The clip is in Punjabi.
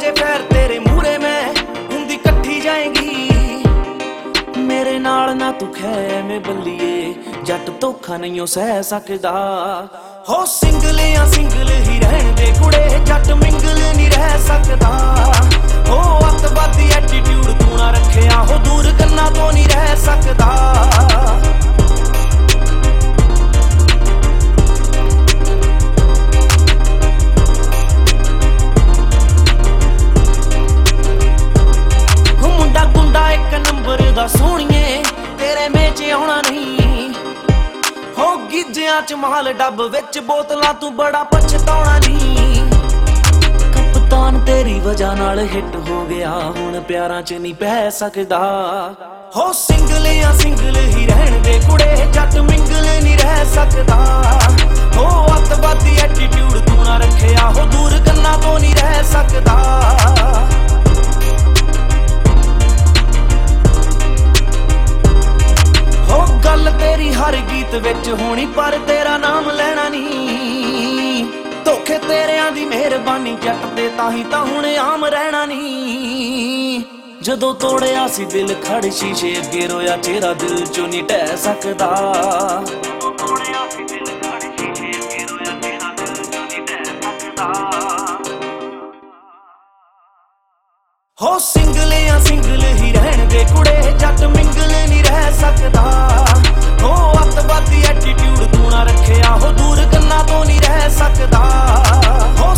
ਜੇ ਫੇਰ ਤੇਰੇ ਮੂਹਰੇ ਮੈਂ ਹੁੰਦੀ ਇਕੱਠੀ ਜਾਏਗੀ। ਮੇਰੇ ਨਾਲ ਨਾ ਤੂੰ ਖੈਵੇਂ ਬੱਲੀਏ, ਜੱਟ ਧੋਖਾ ਨਹੀਂ ਸਹਿ ਸਕਦਾ। ਹੋ ਸਿੰਗਲਿਆਂ ਸਿੰਗਲ ਹੀ ਰਹਿਣ ਦੇ ਕੁੜੇ, ਜੱਟ ਮਿੰਗਲ ਨਹੀਂ ਰਹਿ ਸਕਦਾ। ਹੋ ਅੱਤਵਾਦੀ ਐਟੀਟਿਊਡ ਤੂੰ ਨਾ ਰੱਖਿਆ, ਹੋ ਦੂਰ ਕੰਨਾਂ ਤੋਂ ਨਹੀਂ ਰਹਿ ਸਕਦਾ। ਮੁੰਡਾ ਗੁੰਡਾ ਇੱਕ ਨੰਬਰ ਦਾ ਸੋਹਣੀਏ, ਤੇਰੇ ਮੇਚ ਆਉਣਾ ਨਹੀਂ। ਹੋ ਗਿੱਜਿਆਂ ਚ ਮਾਲ ਡੱਬ ਵਿੱਚ ਬੋਤਲਾਂ, ਤੂੰ ਬੜਾ ਪਛਤਾਉਣਾ ਨਹੀਂ। ਕਪਤਾਨ ਤੇਰੀ ਵਜ੍ਹਾ ਨਾਲ ਹਿੱਟ ਹੋ ਗਿਆ, ਹੁਣ ਪਿਆਰਾਂ ਚ ਨਹੀਂ ਪੈ ਸਕਦਾ। ਹੋ ਸਿੰਗਲਿਆਂ ਸਿੰਗਲ ਹੀ ਰਹਿਣ ਦੇ ਕੁੜੇ, ਜੱਟ ਮਿੰਗਲ ਨਹੀਂ ਰਹਿ ਸਕਦਾ। ਹੋ ਅੱਤਵਾਦੀ ਐਟੀਟਿਊਡ ਤੂੰ ਨਾ ਰੱਖਿਆ, ਹੋ ਦੂਰ ਕੰਨਾਂ ਤੋਂ ਨਹੀਂ ਰਹਿ ਸਕਦਾ। ਗੱਲ ਤੇਰੀ ਹਰ ਗੀਤ ਵਿੱਚ ਹੋਣੀ, ਪਰ ਤੇਰਾ ਨਾਮ ਲੈਣਾ ਨਹੀਂ। ਧੋਖੇ ਤੇਰਿਆਂ ਦੀ ਮਿਹਰਬਾਨੀ ਜੱਟ ਤੇ ਤਾਹੀਂ ਤਾਂ ਹੁਣ ਆਮ ਰਹਿਣਾ ਨਹੀਂ। ਜਦੋਂ ਤੋੜਿਆ ਸੀ ਦਿਲ ਖੜ ਸ਼ੀਸ਼ੇ ਅੱਗੇ ਰੋਇਆ ਚਿਹਰਾ, ਦਿਲ ਚੋਂ ਨਹੀਂ ਢਹਿ ਸਕਦਾ। ਜਦੋਂ ਤੋੜਿਆ ਸੀ ਦਿਲ ਖੜ ਸ਼ੀਸ਼ੇ ਅੱਗੇ ਰੋਇਆ ਚਿਹਰਾ, ਦਿਲ ਚੋਂ ਨਹੀਂ ਢਹਿ ਸਕਦਾ। ਹੋ ਸਿੰਗਲਿਆਂ ਸਿੰਗਲ ਹੀ ਰਹਿਣ ਦੇ ਕੁੜੇ, ਜੱਟ ਮਿੰਗਲ ਨਹੀਂ ਰਹਿ ਸਕਦਾ। ਹੋ ਅੱਤਵਾਦੀ ਐਟੀਟਿਊਡ ਤੂੰ ਨਾ ਰੱਖਿਆ, ਹੋ ਦੂਰ ਕੰਨਾਂ ਤੋਂ ਨਹੀਂ ਰਹਿ ਸਕਦਾ। ਹੋ